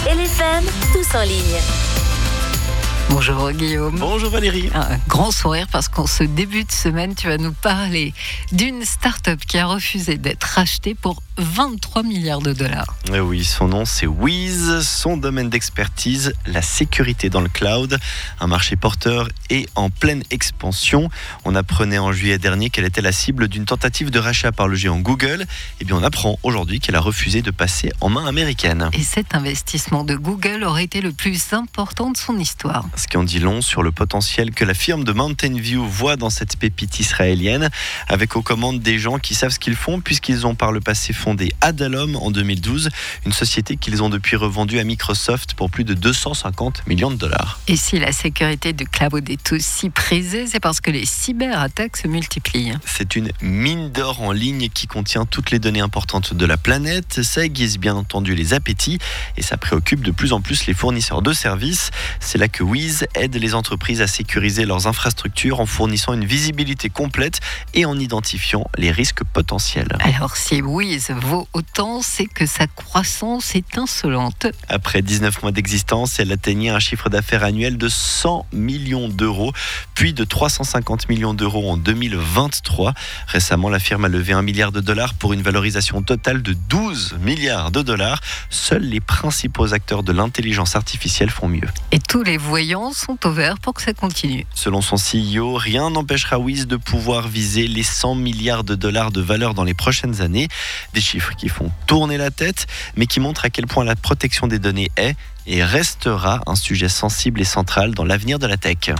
LFM, tous en ligne. Bonjour Guillaume. Bonjour Valérie. Un grand sourire parce qu'en ce début de semaine, tu vas nous parler d'une start-up qui a refusé d'être rachetée pour 23 milliards de dollars. Oui, son nom c'est Wiz, son domaine d'expertise, la sécurité dans le cloud, un marché porteur et en pleine expansion. On apprenait en juillet dernier qu'elle était la cible d'une tentative de rachat par le géant Google. Et bien on apprend aujourd'hui qu'elle a refusé de passer en main américaine. Et cet investissement de Google aurait été le plus important de son histoire. Ce qui en dit long sur le potentiel que la firme de Mountain View voit dans cette pépite israélienne, avec aux commandes des gens qui savent ce qu'ils font, puisqu'ils ont par le passé fondé Adallom en 2012, une société qu'ils ont depuis revendue à Microsoft pour plus de 250 millions de dollars. Et si la sécurité du cloud est aussi prisée, c'est parce que les cyberattaques se multiplient. C'est une mine d'or en ligne qui contient toutes les données importantes de la planète. Ça aiguise bien entendu les appétits et ça préoccupe de plus en plus les fournisseurs de services. C'est là que Wiz aide les entreprises à sécuriser leurs infrastructures en fournissant une visibilité complète et en identifiant les risques potentiels. Alors si Wiz vaut autant, c'est que sa croissance est insolente. Après 19 mois d'existence, elle atteignait un chiffre d'affaires annuel de 100 millions d'euros, puis de 350 millions d'euros en 2023. Récemment, la firme a levé 1 milliard de dollars pour une valorisation totale de 12 milliards de dollars. Seuls les principaux acteurs de l'intelligence artificielle font mieux. Et tous les voyants sont au vert pour que ça continue. Selon son CEO, rien n'empêchera Wiz de pouvoir viser les 100 milliards de dollars de valeur dans les prochaines années. Des chiffres qui font tourner la tête, mais qui montrent à quel point la protection des données est et restera un sujet sensible et central dans l'avenir de la tech.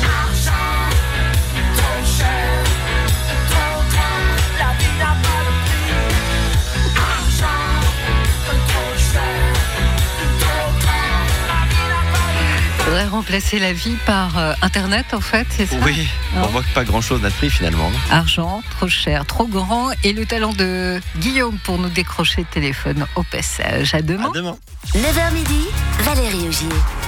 Faudrait remplacer la vie par Internet, en fait, c'est ça? Oui, on voit que pas grand-chose n'a de prix finalement. Argent, trop cher, trop grand, et le talent de Guillaume pour nous décrocher le téléphone au passage. À demain. À demain. 9h midi, Valérie Augier.